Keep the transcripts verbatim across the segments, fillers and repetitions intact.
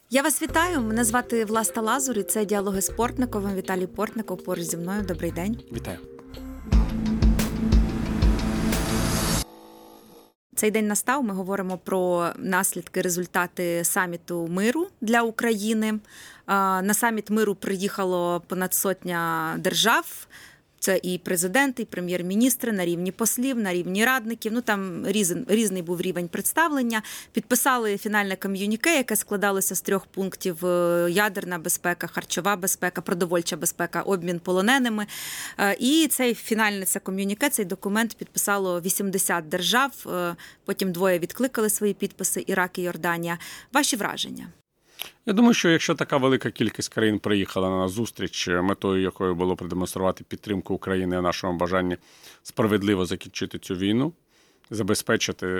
Я вас вітаю. Мене звати Власта Лазур, і це «Діалоги з Портниковим». Віталій Портников поруч зі мною. Добрий день. Вітаю. Цей день настав. Ми говоримо про наслідки, результати саміту миру для України. На саміт миру приїхало понад сотня держав. Це і президенти, і прем'єр-міністри на рівні послів, на рівні радників. Ну там різний, різний був рівень представлення. Підписали фінальне ком'юніке, яке складалося з трьох пунктів: ядерна безпека, харчова безпека, продовольча безпека, обмін полоненими. І цей фінальне це ком'юніке, цей документ підписало вісімдесят держав. Потім двоє відкликали свої підписи – Ірак і Йорданія. Ваші враження? Я думаю, що якщо така велика кількість країн приїхала на зустріч, метою якої було продемонструвати підтримку України і нашому бажанні справедливо закінчити цю війну, забезпечити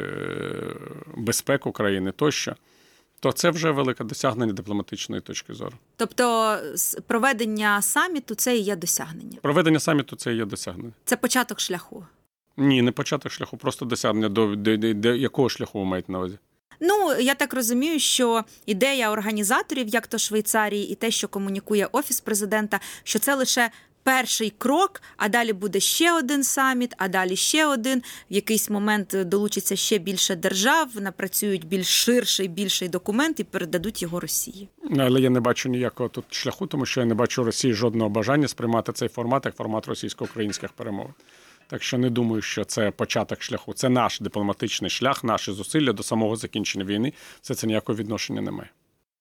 безпеку країни тощо, то це вже велике досягнення дипломатичної точки зору. Тобто проведення саміту – це і є досягнення? Проведення саміту – це і є досягнення. Це початок шляху? Ні, не початок шляху, просто досягнення. До, до, до, до якого шляху ви маєте на увазі? Ну, я так розумію, що ідея організаторів, як то Швейцарії, і те, що комунікує Офіс президента, що це лише перший крок, а далі буде ще один саміт, а далі ще один. В якийсь момент долучиться ще більше держав, напрацюють більш ширший, більший документ і передадуть його Росії. Але я не бачу ніякого тут шляху, тому що я не бачу Росії жодного бажання сприймати цей формат як формат російсько-українських перемовин. Так що не думаю, що це початок шляху. Це наш дипломатичний шлях, наші зусилля до самого закінчення війни. Все це ніякого відношення не має.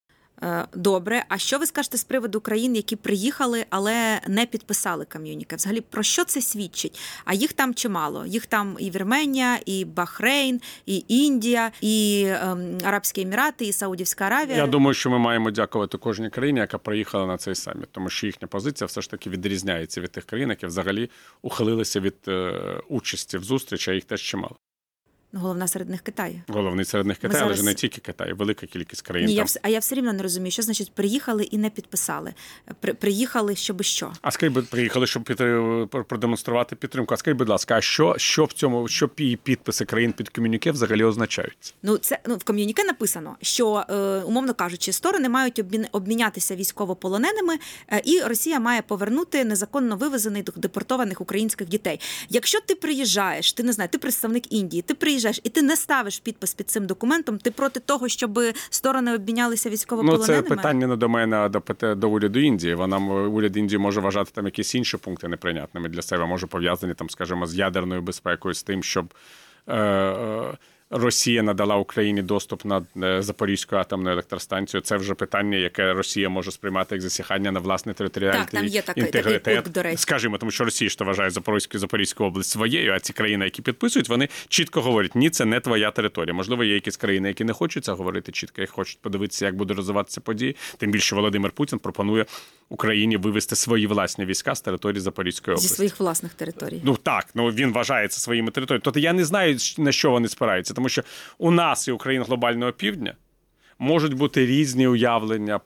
Добре. А що ви скажете з приводу країн, які приїхали, але не підписали ком'юніке? Взагалі, про що це свідчить? А їх там чимало. Їх там і Вірменія, і Бахрейн, і Індія, і ем, Арабські Емірати, і Саудівська Аравія. Я думаю, що ми маємо дякувати кожній країні, яка приїхала на цей саміт, тому що їхня позиція все ж таки відрізняється від тих країн, які взагалі ухилилися від е, участі в зустрічі, а їх теж чимало. Головна серед них Китай. Головний серед них Китай, зараз... але ж не тільки Китай, велика кількість країн. Ні, там. я вс... а я все рівно не розумію, що значить приїхали і не підписали. При... Приїхали, щоб що? А скажіть, приїхали, щоб під... продемонструвати підтримку. А скажіть, будь ласка, а що, що в цьому, що підписи країн під ком'юніке взагалі означають? Ну, це ну, в ком'юніке написано, що, е, умовно кажучи, сторони мають обмін... обмінятися військовополоненими, е, і Росія має повернути незаконно вивезених депортованих українських дітей. Якщо ти приїжджаєш, ти не знаю, ти представник Індії, ти приїжджаєш і ти не ставиш підпис під цим документом, ти проти того, щоб сторони обмінялися військовополоненими? Ну, це питання не до мене, а до, до уряду Індії. Вона, уряд Індії може вважати там якісь інші пункти неприйнятними для себе, може пов'язані, там, скажімо, з ядерною безпекою, з тим, щоб е, е, Росія надала Україні доступ на Запорізьку атомну електростанцію. Це вже питання, яке Росія може сприймати як засягання на власний територіальний так, там є такий, інтегритет. Такий пункт, до речі. Скажімо, тому що Росія ж вважає Запорізьку, Запорізьку область своєю, а ці країни, які підписують, вони чітко говорять, ні, це не твоя територія. Можливо, є якісь країни, які не хочуть це говорити чітко, і хочуть подивитися, як буде розвиватися події. Тим більше Володимир Путін пропонує Україні вивести свої власні війська з території Запорізької області. Зі своїх власних територій. Ну так, ну він вважає це своїми територіями. Тобто я не знаю, на що вони спираються, тому що у нас і у країн глобального півдня можуть бути різні уявлення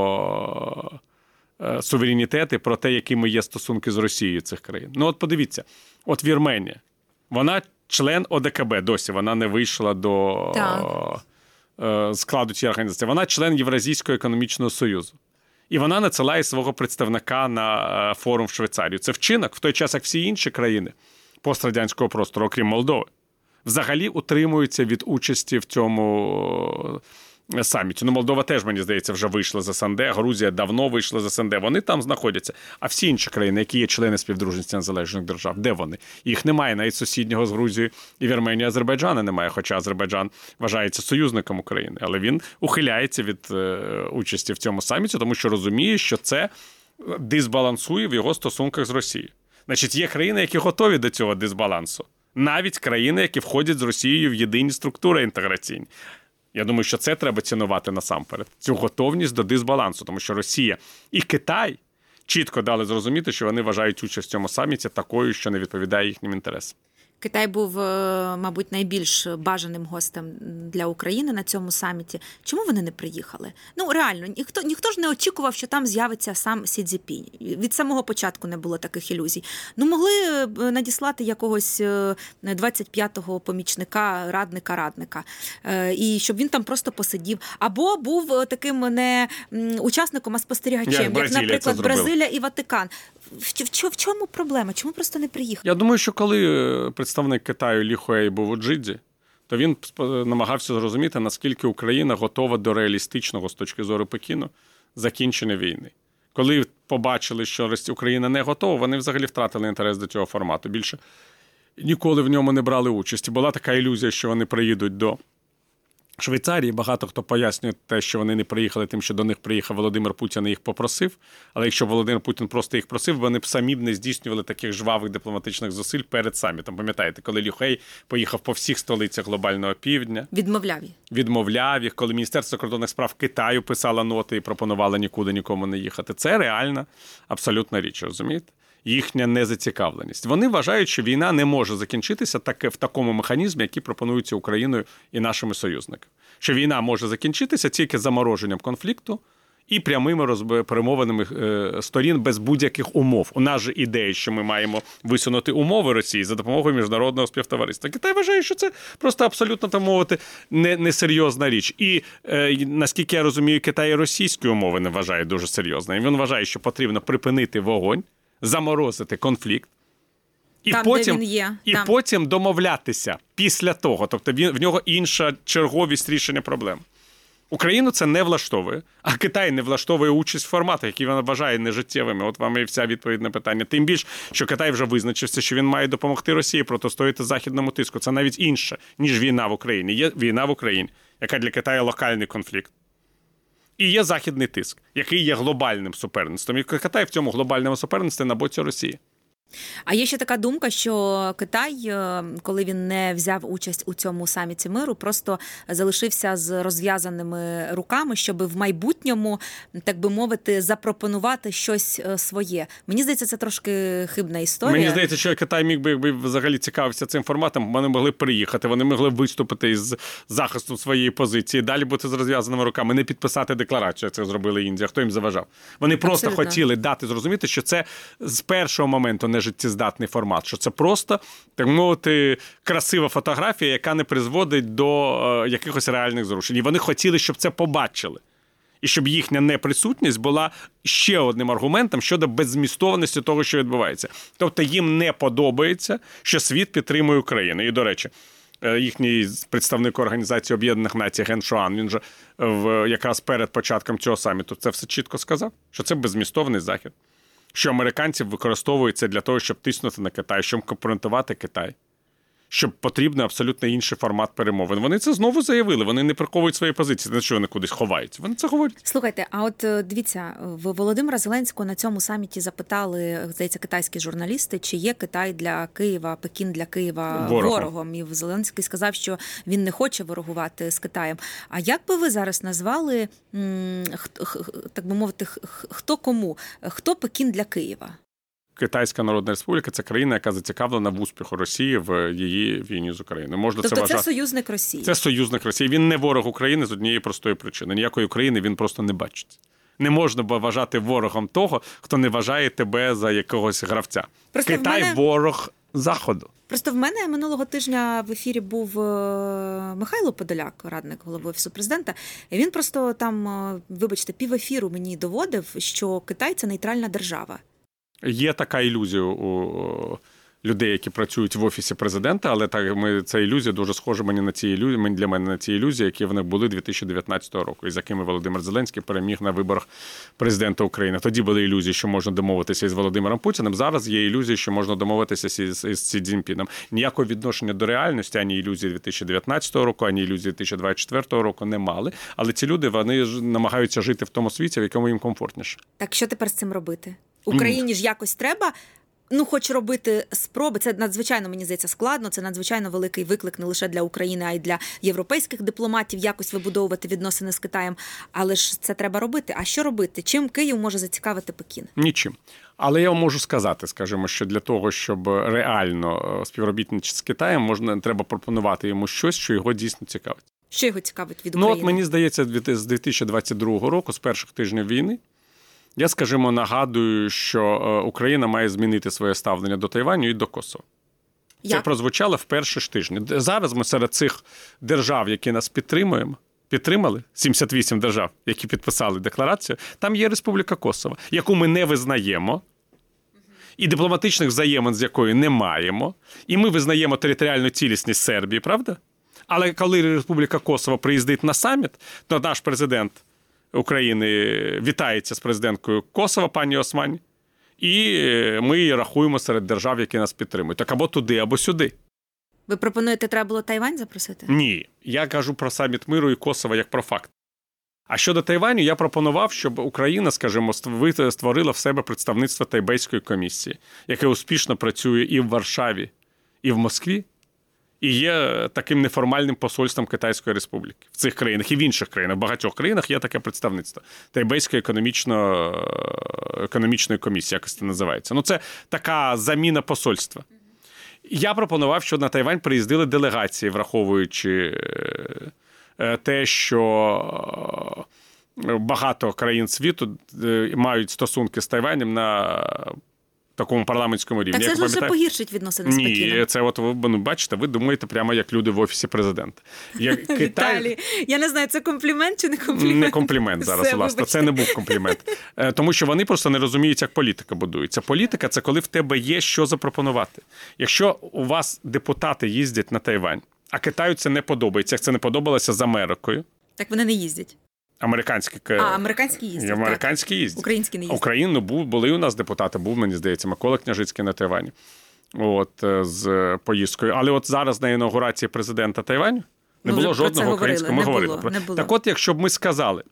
про е, суверенітет і про те, якими є стосунки з Росією цих країн. Ну от подивіться, от Вірменія, вона член О Де Ка Бе досі, вона не вийшла до е, складу цієї організації. Вона член Євразійського економічного союзу. І вона надсилає свого представника на форум в Швейцарію. Це вчинок, в той час, як всі інші країни пострадянського простору, окрім Молдови, взагалі утримуються від участі в цьому саміті. Ну, Молдова теж, мені здається, вже вийшла з Ес Ен Де, Грузія давно вийшла з Ес Ен Де. Вони там знаходяться. А всі інші країни, які є члени співдружності незалежних держав, де вони? Їх немає. Навіть сусіднього з Грузією і Вірменії Азербайджана немає, хоча Азербайджан вважається союзником України. Але він ухиляється від е, участі в цьому саміті, тому що розуміє, що це дисбалансує в його стосунках з Росією. Значить, є країни, які готові до цього дисбалансу. Навіть країни, які входять з Росією в єдині структури інтеграційні. Я думаю, що це треба цінувати насамперед. Цю готовність до дисбалансу, тому що Росія і Китай чітко дали зрозуміти, що вони вважають участь в цьому саміті такою, що не відповідає їхнім інтересам. Китай був, мабуть, найбільш бажаним гостем для України на цьому саміті. Чому вони не приїхали? Ну, реально, ніхто, ніхто ж не очікував, що там з'явиться сам Сі Цзіньпінь. Від самого початку не було таких ілюзій. Ну, могли надіслати якогось двадцять п'ятого помічника, радника, радника. І щоб він там просто посидів. Або був таким не учасником, а спостерігачем, як, як наприклад, Бразилія і Ватикан. В, в, в чому проблема? Чому просто не приїхав? Я думаю, що коли представник Китаю Лі Хуей був у Джидді, то він намагався зрозуміти, наскільки Україна готова до реалістичного, з точки зору Пекіну, закінчення війни. Коли побачили, що Україна не готова, вони взагалі втратили інтерес до цього формату. Більше ніколи в ньому не брали участі. Була така ілюзія, що вони приїдуть до Швейцарії. Багато хто пояснює те, що вони не приїхали тим, що до них приїхав Володимир Путін і їх попросив. Але якщо Володимир Путін просто їх просив, вони б самі б не здійснювали таких жвавих дипломатичних зусиль перед самітом. Пам'ятаєте, коли Лі Хуей поїхав по всіх столицях глобального півдня. Відмовляв їх. Відмовляв їх, коли Міністерство закордонних справ Китаю писало ноти і пропонувало нікуди нікому не їхати. Це реальна, абсолютна річ, розумієте? Їхня незацікавленість. Вони вважають, що війна не може закінчитися так, в такому механізмі, який пропонується Україною і нашими союзниками. Що війна може закінчитися тільки замороженням конфлікту і прямими розб... перемовинами е, сторін без будь-яких умов. У нас же ідея, що ми маємо висунути умови Росії за допомогою міжнародного співтовариства. Китай вважає, що це просто абсолютно, так мовити, не, несерйозна річ. І, е, наскільки я розумію, Китай і російські умови не вважає дуже серйозною. Він вважає, що потрібно припинити вогонь, заморозити конфлікт, і, там, потім, де він є. і там. потім домовлятися після того. Тобто він, в нього інша черговість рішення проблем. Україну це не влаштовує, а Китай не влаштовує участь в форматах, які він вважає нежиттєвими. От вам і вся відповідь на питання. Тим більше, що Китай вже визначився, що він має допомогти Росії протистояти західному тиску. Це навіть інше, ніж війна в Україні. Є війна в Україні, яка для Китаю локальний конфлікт. І є західний тиск, який є глобальним суперництвом. І Китай в цьому глобальному суперництві на боці Росії. А є ще така думка, що Китай, коли він не взяв участь у цьому саміті миру, просто залишився з розв'язаними руками, щоб в майбутньому, так би мовити, запропонувати щось своє. Мені здається, це трошки хибна історія. Мені здається, що Китай міг би, якби взагалі цікавився цим форматом, вони могли приїхати, вони могли виступити із захистом своєї позиції, далі бути з розв'язаними руками, не підписати декларацію, як це зробили Індія. Хто їм заважав? Вони просто Абсолютно. хотіли дати зрозуміти, що це з першого моменту не життєздатний формат, що це просто, так мовити, красива фотографія, яка не призводить до е, якихось реальних зрушень. І вони хотіли, щоб це побачили. І щоб їхня неприсутність була ще одним аргументом щодо беззмістованості того, що відбувається. Тобто їм не подобається, що світ підтримує Україну. І, до речі, їхній представник Організації Об'єднаних Націй Ген Шуан, він же в, якраз перед початком цього саміту це все чітко сказав, що це беззмістовний захід. Що американці використовують це для того, щоб тиснути на Китай, щоб компроментувати Китай, щоб потрібен абсолютно інший формат перемовин. Вони це знову заявили, вони не приховують свої позиції, не що вони кудись ховаються. Вони це говорять. Слухайте, а от дивіться, в Володимира Зеленського на цьому саміті запитали, здається, китайські журналісти, чи є Китай для Києва, Пекін для Києва ворогом. ворогом. І Зеленський сказав, що він не хоче ворогувати з Китаєм. А як би ви зараз назвали, так би мовити, хто кому? Хто Пекін для Києва? Китайська Народна Республіка – це країна, яка зацікавлена в успіху Росії в її війні з Україною. Можна тобто це вважати... це союзник Росії? Це союзник Росії. Він не ворог України з однієї простої причини. Ніякої України він просто не бачить. Не можна вважати ворогом того, хто не вважає тебе за якогось гравця. Просто Китай мене... – ворог Заходу. Просто в мене минулого тижня в ефірі був Михайло Подоляк, радник голови Офісу Президента, і він просто там, вибачте, пів ефіру мені доводив, що Китай – це нейтральна держава. Є така ілюзія у людей, які працюють в Офісі Президента, але так, ми, ця ілюзія дуже схожа мені на ці ілюзії, для мене на ці ілюзії, які в них були дві тисячі дев'ятнадцятого року, із якими Володимир Зеленський переміг на виборах президента України. Тоді були ілюзії, що можна домовитися із Володимиром Путіним, зараз є ілюзії, що можна домовитися із, із Сі Цзіньпіном. Ніякого відношення до реальності, ані ілюзії дві тисячі дев'ятнадцятого року, ані ілюзії дві тисячі двадцять четвертого року не мали, але ці люди, вони намагаються жити в тому світі, в якому їм комфортніше. Так що тепер з цим робити? Україні ж якось треба ну, хоч робити спроби, це надзвичайно, мені здається, складно, це надзвичайно великий виклик не лише для України, а й для європейських дипломатів якось вибудовувати відносини з Китаєм, але ж це треба робити. А що робити? Чим Київ може зацікавити Пекін? Нічим. Але я вам можу сказати, скажімо, що для того, щоб реально співробітничати з Китаєм, можна, треба пропонувати йому щось, що його дійсно цікавить. Що його цікавить від України? Ну, от мені здається, з дві тисячі двадцять другого року, з перших тижнів війни, я, скажімо, нагадую, що Україна має змінити своє ставлення до Тайваню і до Косово. Це Як? прозвучало в перші ж тижні. Зараз ми серед цих держав, які нас підтримуємо, підтримали, сімдесят вісім держав, які підписали декларацію, там є Республіка Косово, яку ми не визнаємо, і дипломатичних взаємин з якою не маємо, і ми визнаємо територіальну цілісність Сербії, правда? Але коли Республіка Косово приїздить на саміт, то наш президент України вітається з президенткою Косова, пані Османь, і ми її рахуємо серед держав, які нас підтримують. Так або туди, або сюди. Ви пропонуєте, треба було Тайвань запросити? Ні. Я кажу про саміт миру і Косова як про факт. А щодо Тайваню, я пропонував, щоб Україна, скажімо, створила в себе представництво Тайбейської комісії, яке успішно працює і в Варшаві, і в Москві, і є таким неформальним посольством Китайської Республіки в цих країнах і в інших країнах. В багатьох країнах є таке представництво. Тайбейської економічно, економічної комісії, якось це називається. Ну, це така заміна посольства. Я пропонував, що на Тайвань приїздили делегації, враховуючи те, що багато країн світу мають стосунки з Тайванем на такому парламентському рівні. Так це Як ж вже пам'ятаю... погіршить відносини з Ні, Пекіном. Ні, це от ви ну, бачите, ви думаєте прямо як люди в Офісі Президента. Як Китай... Віталій, я не знаю, це комплімент чи не комплімент? Не комплімент зараз, Все, власне. вибачте. Це не був комплімент. Тому що вони просто не розуміють, як політика будується. Політика – це коли в тебе є що запропонувати. Якщо у вас депутати їздять на Тайвань, а Китаю це не подобається, як це не подобалося з Америкою. Так вони не їздять. Американські, А, американські їздять, американські так. їздять. Українські не їздять. Україну був, були у нас депутати, був, мені здається, Микола Княжицький на Тайвані. От, з поїздкою. Але от зараз на інаугурації президента Тайваню не Ми було вже про жодного це українського. Ми не говорили було, про не було. Так от, якщо б ми сказали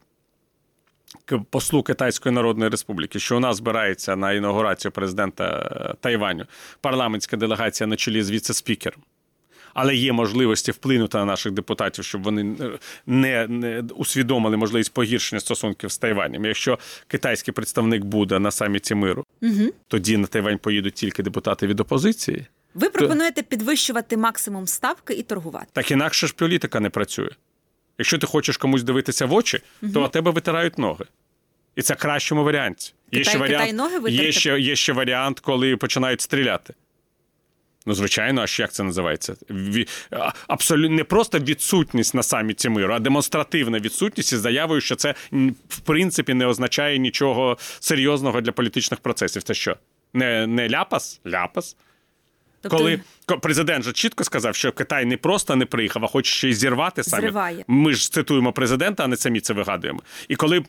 послу Китайської Народної Республіки, що у нас збирається на інаугурацію президента Тайваню парламентська делегація на чолі з віце-спікером, але є можливості вплинути на наших депутатів, щоб вони не, не усвідомили можливість погіршення стосунків з Тайванем. Якщо китайський представник буде на саміті миру, угу. тоді на Тайвань поїдуть тільки депутати від опозиції. Ви пропонуєте підвищувати максимум ставки і торгувати. Так інакше ж політика не працює. Якщо ти хочеш комусь дивитися в очі, угу. то на тебе витирають ноги. І це в кращому варіанті. Китай, є ще варіант, Китай ноги витерти? Є ще, є ще варіант, коли починають стріляти. Ну, звичайно, а ж як це називається? Абсолютно не просто відсутність на саміті миру, а демонстративна відсутність із заявою, що це, в принципі, не означає нічого серйозного для політичних процесів. Це що? Не, не ляпас? Ляпас. Тобто... Коли президент же чітко сказав, що Китай не просто не приїхав, а хоче ще й зірвати саміт. Зриває. Ми ж цитуємо президента, а не самі це вигадуємо. І коли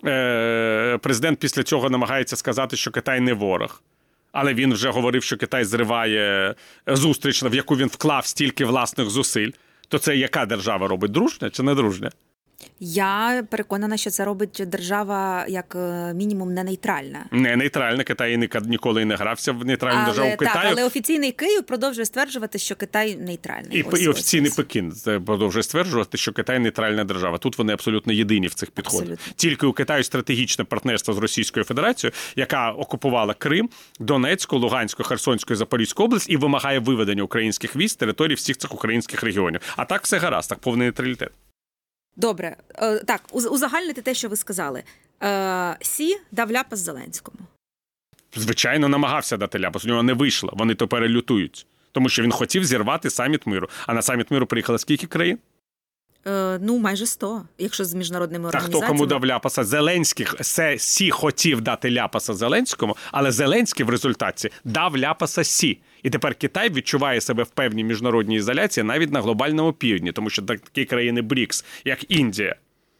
е- президент після цього намагається сказати, що Китай не ворог, але він вже говорив, що Китай зриває зустріч, в яку він вклав стільки власних зусиль, то це яка держава робить? Дружня чи не дружня? Я переконана, що це робить держава як мінімум не нейтральна. Не нейтральна. Китай ніколи не грався в нейтральну але, державу. Так, Китаю. але офіційний Київ продовжує стверджувати, що Китай нейтральний. І, ось, і ось, офіційний ось. Пекін продовжує стверджувати, що Китай нейтральна держава. Тут вони абсолютно єдині в цих підходах. Абсолютно. Тільки у Китаю стратегічне партнерство з Російською Федерацією, яка окупувала Крим, Донецьку, Луганську, Херсонську і Запорізьку область і вимагає виведення українських військ з території всіх цих українських регіонів. А так все гаразд, так повний нейтралітет. Добре. Е, так, узагальнити те, що ви сказали. Е, Сі дав ляпас Зеленському. Звичайно, намагався дати ляпас. У нього не вийшло. Вони тепер лютують. Тому що він хотів зірвати саміт миру. А на саміт миру приїхало скільки країн? Е, ну, майже сто, якщо з міжнародними Та організаціями. хто кому дав ляпаса? Зеленський. Сі хотів дати ляпаса Зеленському, але Зеленський в результаті дав ляпаса Сі. І тепер Китай відчуває себе в певній міжнародній ізоляції навіть на глобальному півдні, тому що такі країни БРІКС, як Індія,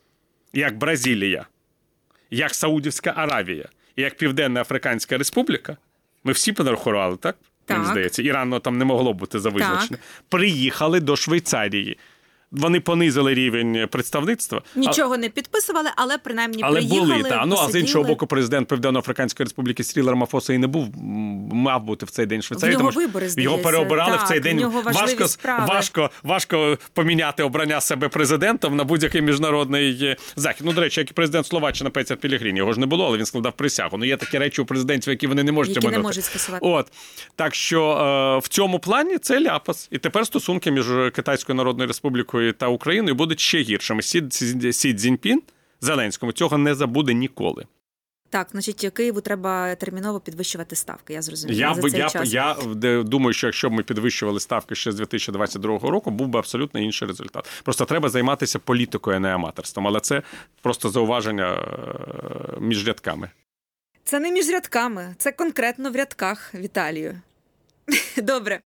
як Бразилія, як Саудівська Аравія, і як Південна Африканська Республіка, ми всі понарахували, так? Так. Мені здається, Іран там не могло бути завизначене. Приїхали до Швейцарії Вони понизили рівень представництва. Нічого не підписували, але принаймні але приїхали, були, та. Ну, а з посиділи. іншого боку, президент Південно-Африканської Республіки Сіріл Рамафоса і не був, мав бути в цей день в Швейцарії. В нього тому що вибори, його здається. переобирали Так, в цей день. в нього важливі Важко, справи. важко, важко поміняти обрання себе президентом на будь-який міжнародний захід. Ну, до речі, як і президент Словаччини Петер Пелегріні. Його ж не було, але він складав присягу. Ну, є такі речі у президентів, які вони не можуть які минути. не можуть скасувати. От. Так що е, в цьому плані це ляпас. І тепер стосунки між Китайською Народною Республікою та Україною будуть ще гіршими. Сі, Сі, Сі Цзіньпін Зеленському цього не забуде ніколи. Так, значить, Києву треба терміново підвищувати ставки, я зрозуміла. Я, за б, цей я, час. я думаю, що якщо б ми підвищували ставки ще з дві тисячі двадцять другого року, був би абсолютно інший результат. Просто треба займатися політикою, а не аматорством. Але це просто зауваження між рядками. Це не між рядками, це конкретно в рядках, Віталію. Добре.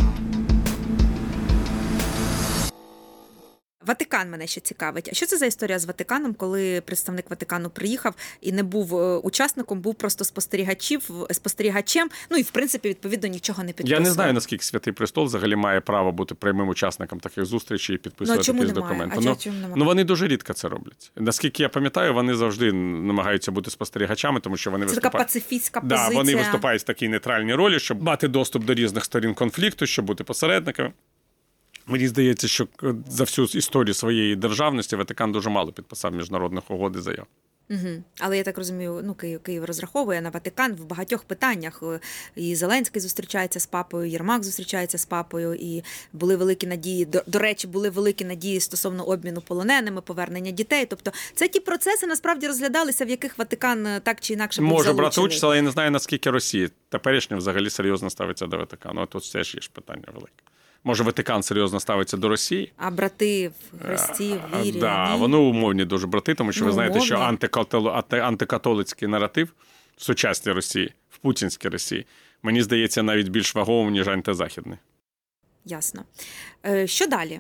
Ватикан мене ще цікавить. А що це за історія з Ватиканом, коли представник Ватикану приїхав і не був учасником, був просто спостерігачів, спостерігачем, ну і, в принципі, відповідно, нічого не підписував? Я не знаю, наскільки Святий Престол взагалі має право бути прямим учасником таких зустрічей і підписувати ну, якісь немає? документи. А ну, чому немає? ну, вони дуже рідко це роблять. Наскільки я пам'ятаю, вони завжди намагаються бути спостерігачами, тому що вони це виступають... така пацифістська да, позиція. Вони виступають в такій нейтральній ролі, щоб мати доступ до різних сторін конфлікту, щоб бути посередниками. Мені здається, що за всю історію своєї державності Ватикан дуже мало підписав міжнародних угод і заяв. Угу. Але я так розумію, ну Київ, Київ розраховує на Ватикан в багатьох питаннях. І Зеленський зустрічається з папою, Єрмак зустрічається з папою, і були великі надії, до, до речі, були великі надії стосовно обміну полоненими, повернення дітей. Тобто це ті процеси, насправді, розглядалися, в яких Ватикан так чи інакше був Може залучений. брати участь, але я не знаю, наскільки Росія теперішня взагалі серйозно ставиться до Ватикану. А тут теж є ж питання велике. Може, Ватикан серйозно ставиться до Росії? А брати в Христі, в вірі? Да, ні? вони умовні дуже брати, тому що ну, ви знаєте, умовні. що антикатол... антикатолицький наратив в сучасній Росії, в путінській Росії, мені здається, навіть більш ваговим, ніж антизахідний. Ясно. Е, що далі?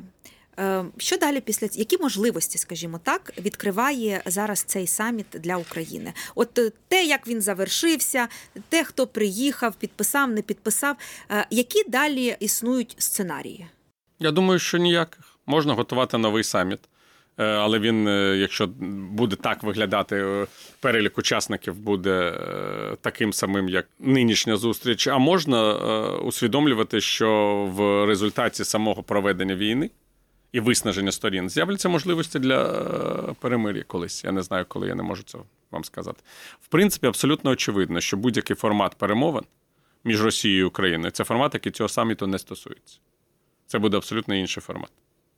Що далі після які можливості, скажімо так, відкриває зараз цей саміт для України? От те, як він завершився, те, хто приїхав, підписав, не підписав, які далі існують сценарії? Я думаю, що ніяких. Можна готувати новий саміт, але він, якщо буде так виглядати, перелік учасників буде таким самим, як нинішня зустріч, а можна усвідомлювати, що в результаті самого проведення війни і виснаження сторін з'являться можливості для перемир'я колись. Я не знаю, коли, я не можу цього вам сказати. В принципі, абсолютно очевидно, що будь-який формат перемовин між Росією і Україною – це формат, який цього саміту не стосується. Це буде абсолютно інший формат.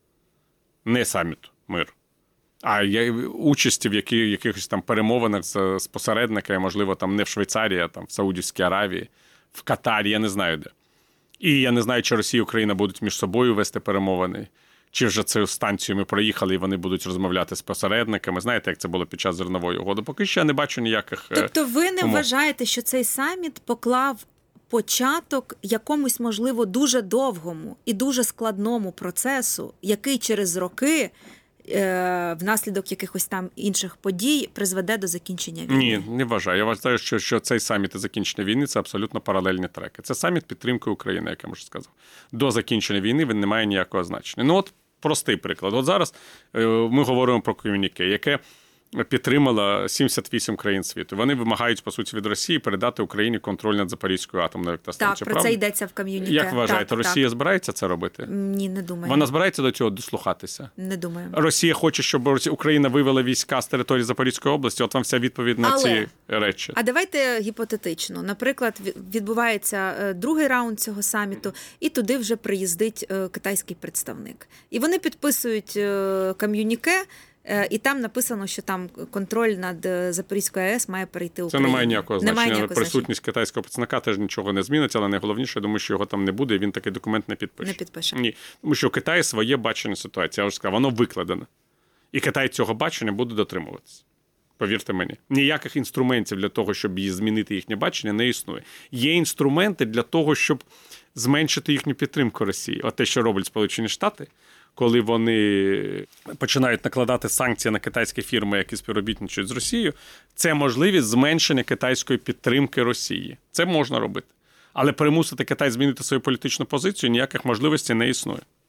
Не саміту миру, а участі в які, якихось там перемовинах з, з посередниками, можливо, там не в Швейцарії, а там в Саудівській Аравії, в Катарі, я не знаю де. І я не знаю, чи Росія і Україна будуть між собою вести перемовини, чи вже цю станцію ми проїхали, і вони будуть розмовляти з посередниками. Знаєте, як це було під час зернової угоди? Поки що я не бачу ніяких Тобто ви не умов. вважаєте, що цей саміт поклав початок якомусь, можливо, дуже довгому і дуже складному процесу, який через роки, е, внаслідок якихось там інших подій, призведе до закінчення війни? Ні, не вважаю. Я вважаю, що, що цей саміт і закінчення війни – це абсолютно паралельні треки. Це саміт підтримки України, як я вже сказав. До закінчення війни він не має ніякого значення. Ну от простий приклад. От зараз е, ми говоримо про ком'юніке, яке підтримала сімдесят вісім країн світу. Вони вимагають, по суті, від Росії передати Україні контроль над Запорізькою атомною електростанцією. Так, про правда? це йдеться в ком'юніке. Як вважаєте, так, Росія так. збирається це робити? Ні, не думаю. Вона збирається до цього дослухатися? Не думаю. Росія хоче, щоб Україна вивела війська з території Запорізької області. От вам вся відповідь на Але... ці речі. А давайте гіпотетично. Наприклад, відбувається другий раунд цього саміту, і туди вже приїздить китайський представник. І вони підписують ком'юніке, і там написано, що там контроль над Запорізькою АЕС має перейти Україні. Це не має ніякого значення. Немає ніякого Присутність значення. китайського представника теж нічого не змінить, але найголовніше, я думаю, що його там не буде, і він такий документ не підпише. Не підпише. Ні, тому що у Китаї своє бачення ситуації. Я вже сказав, воно викладено. І Китай цього бачення буде дотримуватися. Повірте мені. Ніяких інструментів для того, щоб її змінити їхнє бачення, не існує. Є інструменти для того, щоб зменшити їхню підтримку Росії. От те, що роблять Сполучені Штати, коли вони починають накладати санкції на китайські фірми, які співробітничають з Росією, це можливість зменшення китайської підтримки Росії. Це можна робити. Але примусити Китай змінити свою політичну позицію ніяких можливостей не існує.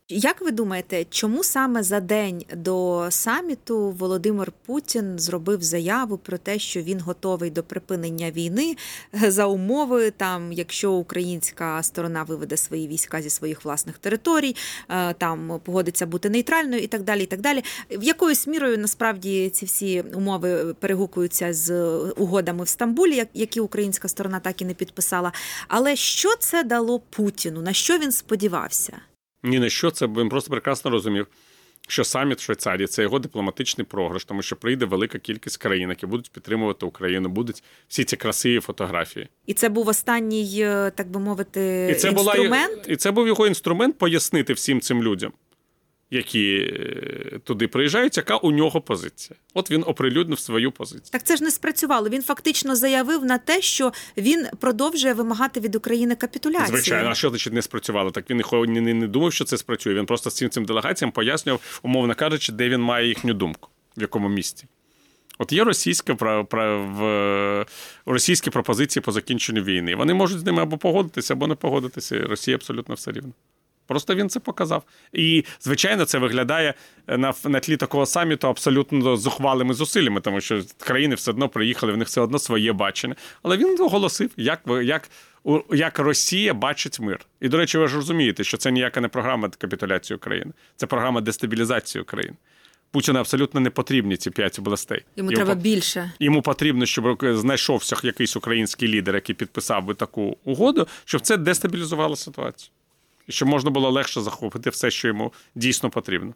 Як ви думаєте, чому саме за день до саміту Володимир Путін зробив заяву про те, що він готовий до припинення війни за умови, там, якщо українська сторона виведе свої війська зі своїх власних територій, там погодиться бути нейтральною і так далі, і так далі. В якоюсь мірою, насправді, ці всі умови перегукуються з угодами в Стамбулі, які українська сторона так і не підписала. Але що це дало Путіну? На що він сподівався? Ні на що, це він просто прекрасно розумів, що саміт в Швейцарії – це його дипломатичний програш, тому що прийде велика кількість країн, які будуть підтримувати Україну, будуть всі ці красиві фотографії. І це був останній, так би мовити, і це інструмент? Була, і це був його інструмент пояснити всім цим людям, які туди приїжджають, яка у нього позиція. От він оприлюднив свою позицію. Так це ж не спрацювало. Він фактично заявив на те, що він продовжує вимагати від України капітуляції. Звичайно, а що значить не спрацювало? Так він не, не, не думав, що це спрацює. Він просто цим цим делегаціям пояснював, умовно кажучи, де він має їхню думку, в якому місті. От є російська, про, про, в, російські пропозиції по закінченню війни. Вони можуть з ними або погодитися, або не погодитися. Росії абсолютно все рівно. Просто він це показав. І, звичайно, це виглядає на, на тлі такого саміту абсолютно зухвалими зусиллями, тому що країни все одно приїхали, в них все одно своє бачення. Але він оголосив, як, як, як Росія бачить мир. І, до речі, ви ж розумієте, що це ніяка не програма капітуляції України. Це програма дестабілізації України. Путіну абсолютно не потрібні ці п'ять областей. Йому, Йому треба по... більше. Йому потрібно, щоб знайшовся якийсь український лідер, який підписав би таку угоду, щоб це дестабілізувало ситуацію. І щоб можна було легше захопити все, що йому дійсно потрібно.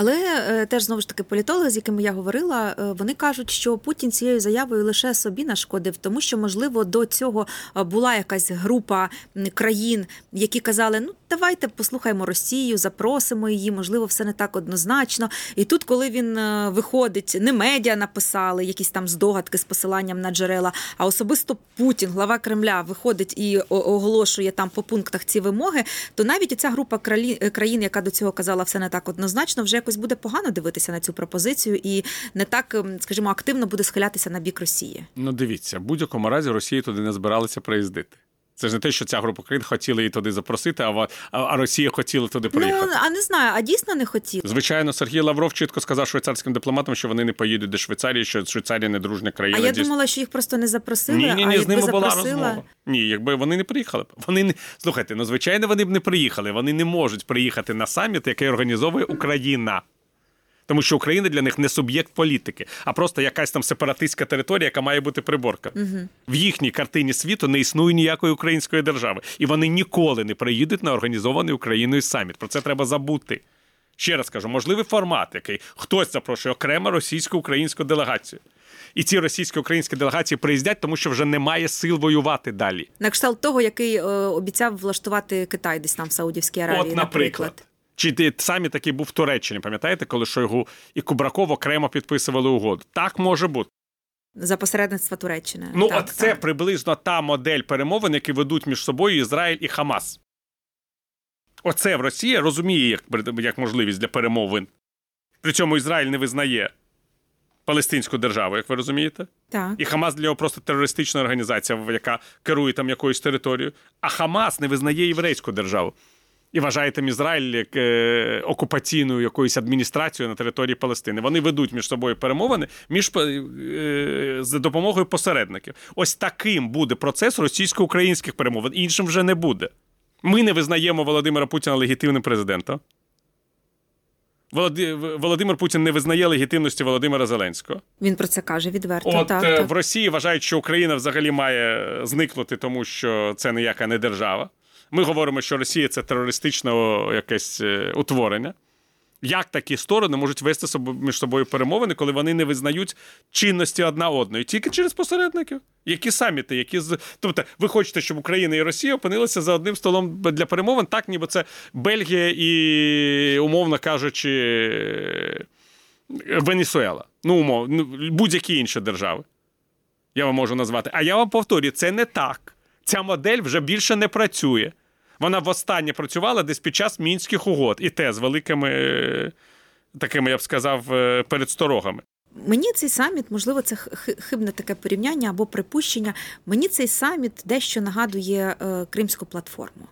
Але теж, знову ж таки, політологи, з якими я говорила, вони кажуть, що Путін цією заявою лише собі нашкодив, тому що, можливо, до цього була якась група країн, які казали, ну, давайте послухаємо Росію, запросимо її, можливо, все не так однозначно. І тут, коли він виходить, не медіа написали, якісь там здогадки з посиланням на джерела, а особисто Путін, глава Кремля, виходить і оголошує там по пунктах ці вимоги, то навіть ця група країн, яка до цього казала все не так однозначно, вже якось буде погано дивитися на цю пропозицію і не так, скажімо, активно буде схилятися на бік Росії. Ну, дивіться, в будь-якому разі Росії туди не збиралися приїздити. Це ж не те, що ця група країн хотіла її туди запросити, а, а Росія хотіла туди приїхати. Ну, а не знаю, а дійсно не хотіла? Звичайно, Сергій Лавров чітко сказав швейцарським дипломатам, що вони не поїдуть до Швейцарії, що Швейцарія не дружня країна. А я дійсно думала, що їх просто не запросили, ні, ні, ні, а з ними якби була запросила... розмова. Ні, якби вони не приїхали. Вони не... Слухайте, ну, звичайно, вони б не приїхали. Вони не можуть приїхати на саміт, який організовує Україна. Тому що Україна для них не суб'єкт політики, а просто якась там сепаратистська територія, яка має бути приборка. Угу. В їхній картині світу не існує ніякої української держави. І вони ніколи не приїдуть на організований Україною саміт. Про це треба забути. Ще раз кажу, можливий формат, який хтось запрошує окремо російсько-українську делегацію. І ці російсько-українські делегації приїздять, тому що вже немає сил воювати далі. На кшталт того, який е, обіцяв влаштувати Китай десь там в Саудівській Аравії, От, наприклад. наприклад. Чи самі такий був в Туреччині, пам'ятаєте, коли Шойгу і Кубраков окремо підписували угоду? Так може бути. За посередництва Туреччини. Ну, так, от це так. приблизно та модель перемовин, які ведуть між собою Ізраїль і Хамас. Оце в Росії розуміє як, як можливість для перемовин. При цьому Ізраїль не визнає палестинську державу, як ви розумієте? Так. І Хамас для нього просто терористична організація, яка керує там якоюсь територією. А Хамас не визнає єврейську державу. І вважає там Ізраїль як е, окупаційною якоюсь адміністрацією на території Палестини. Вони ведуть між собою перемовини між, е, за допомогою посередників. Ось таким буде процес російсько-українських перемовин. Іншим вже не буде. Ми не визнаємо Володимира Путіна легітимним президентом. Володи... Володимир Путін не визнає легітимності Володимира Зеленського. Він про це каже відверто. От так, е, так. В Росії вважають, що Україна взагалі має зникнути, тому що це ніяка не держава. Ми говоримо, що Росія – це терористичне якесь утворення. Як такі сторони можуть вести між собою перемовини, коли вони не визнають чинності одна одної? Тільки через посередників. Які саміти, які... Тобто, ви хочете, щоб Україна і Росія опинилися за одним столом для перемовин, так, ніби це Бельгія і, умовно кажучи, Венесуела. Ну, умовно, будь-які інші держави. Я вам можу назвати. А я вам повторюю, це не так. Ця модель вже більше не працює. Вона востаннє працювала десь під час Мінських угод. І те з великими, такими, я б сказав, передсторогами. Мені цей саміт, можливо, це хибне таке порівняння або припущення, мені цей саміт дещо нагадує е, Кримську платформу.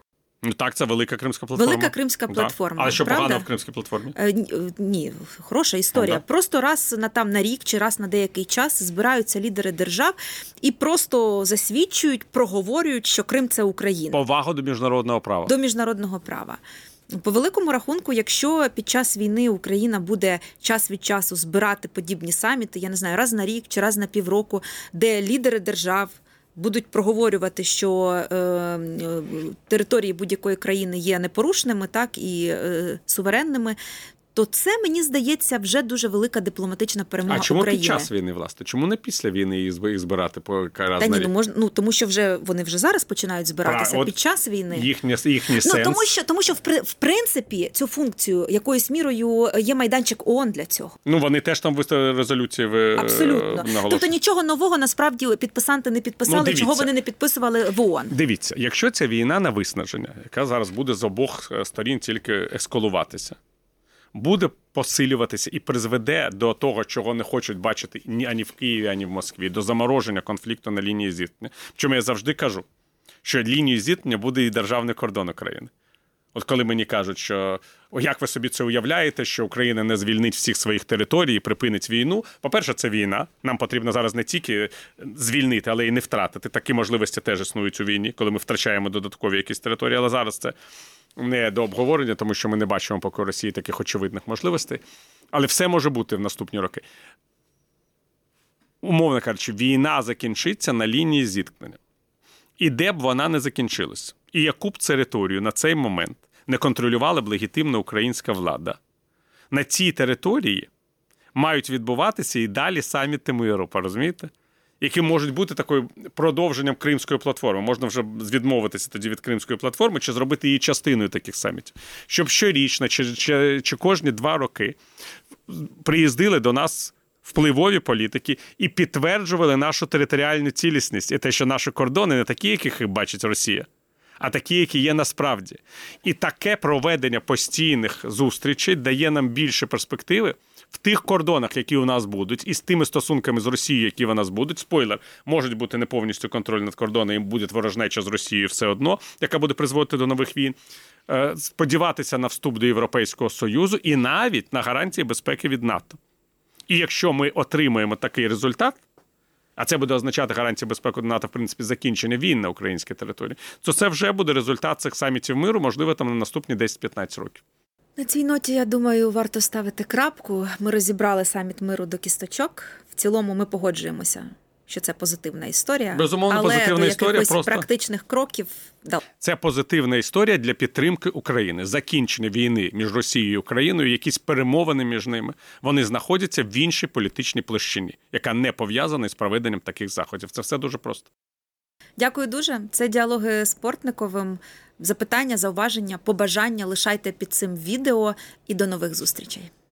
Ну так, це велика кримська платформа. Велика кримська платформа. Да. Але що правда? погано в кримській платформі? Е, Ні, хороша історія. Ну, да. Просто раз на там на рік чи раз на деякий час збираються лідери держав і просто засвідчують, проговорюють, що Крим – це Україна. Повагу до міжнародного права. До міжнародного права. По великому рахунку, якщо під час війни Україна буде час від часу збирати подібні саміти, я не знаю, раз на рік чи раз на півроку, де лідери держав будуть проговорювати, що е, території будь-якої країни є непорушними, так, і е, суверенними, то це, мені здається, вже дуже велика дипломатична перемога України. А чому України. під час війни, власне? Чому не після війни їх збирати по раз Та на ні, рік? ну, можна, ну, тому що вже вони вже зараз починають збиратися. От Під час війни. Їхній, їхній Ну, сенс. тому що, тому що в, при- в принципі, цю функцію якоюсь мірою є майданчик ООН для цього. Ну, вони теж там виставили резолюції в Абсолютно. наголошують. Тобто нічого нового насправді підписанти не підписали, Ну, дивіться. чого вони не підписували в ООН. Дивіться, якщо ця війна на виснаження, яка зараз буде з обох сторін тільки ескалуватися, буде посилюватися і призведе до того, чого не хочуть бачити ні ані в Києві, ані в Москві, до замороження конфлікту на лінії зіткнення. Чому я завжди кажу, що лінією зіткнення буде і державний кордон України. От коли мені кажуть, що о, як ви собі це уявляєте, що Україна не звільнить всіх своїх територій і припинить війну. По-перше, це війна. Нам потрібно зараз не тільки звільнити, але й не втратити. Такі можливості теж існують у війні, коли ми втрачаємо додаткові якісь території. Але зараз це не до обговорення, тому що ми не бачимо поки у Росії таких очевидних можливостей. Але все може бути в наступні роки. Умовно кажучи, війна закінчиться на лінії зіткнення. І де б вона не закінчилась. І яку б територію на цей момент не контролювала б легітимна українська влада. На цій території мають відбуватися і далі саміти миру, порозумієте? Які можуть бути такою продовженням Кримської платформи. Можна вже відмовитися тоді від Кримської платформи чи зробити її частиною таких самітів. Щоб щорічно чи, чи, чи кожні два роки приїздили до нас впливові політики і підтверджували нашу територіальну цілісність і те, що наші кордони не такі, яких бачить Росія, а такі, які є насправді. І таке проведення постійних зустрічей дає нам більше перспективи в тих кордонах, які у нас будуть, і з тими стосунками з Росією, які в нас будуть. Спойлер, можуть бути не повністю контроль над кордоном, і буде ворожнеча з Росією все одно, яка буде призводити до нових війн. Сподіватися на вступ до Європейського Союзу і навіть на гарантії безпеки від НАТО. І якщо ми отримаємо такий результат, а це буде означати гарантію безпеки до НАТО, в принципі, закінчення війн на українській території, то це вже буде результат цих самітів миру, можливо, там на наступні десять-п'ятнадцять років. На цій ноті, я думаю, варто ставити крапку. Ми розібрали саміт миру до кісточок. В цілому ми погоджуємося, що це позитивна історія. Безумовно, але позитивна до історія, якихось просто практичних кроків да. Це позитивна історія для підтримки України. Закінчення війни між Росією і Україною, якісь перемовини між ними, вони знаходяться в іншій політичній площині, яка не пов'язана з проведенням таких заходів. Це все дуже просто. Дякую дуже. Це діалоги з Портниковим. Запитання, зауваження, побажання лишайте під цим відео і до нових зустрічей.